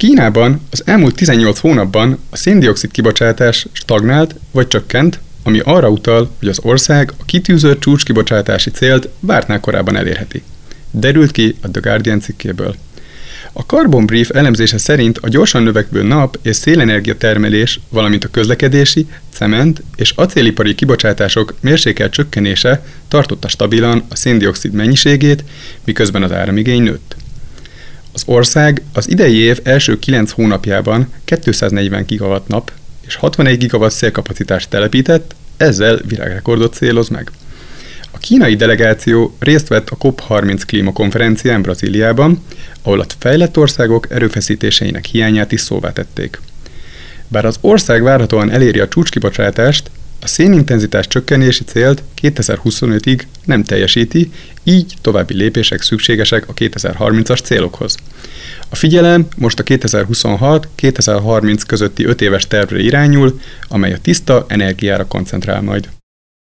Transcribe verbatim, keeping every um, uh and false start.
Kínában az elmúlt tizennyolc hónapban a széndioxid kibocsátás stagnált vagy csökkent, ami arra utal, hogy az ország a kitűzött csúcskibocsátási célt vártnál korábban elérheti. Derült ki a The Guardian cikkéből. A Carbon Brief elemzése szerint a gyorsan növekvő nap- és szélenergia termelés, valamint a közlekedési, cement és acélipari kibocsátások mérsékelt csökkenése tartotta stabilan a széndioxid mennyiségét, miközben az áramigény nőtt. Az ország az idei év első kilenc hónapjában kétszáznegyven gigawatt nap és hatvanegy gigawatt szélkapacitást telepített, ezzel világrekordot céloz meg. A kínai delegáció részt vett a COP harminc klímakonferencián Brazíliában, ahol a fejlett országok erőfeszítéseinek hiányát is szóvá tették. Bár az ország várhatóan eléri a csúcskibocsátást, a szénintenzitás csökkenési célt kétezer-huszonötig nem teljesíti, így további lépések szükségesek a kétezer-harmincas célokhoz. A figyelem most a kétezer-huszonhat - kétezer-harminc közötti öt éves tervre irányul, amely a tiszta energiára koncentrál majd.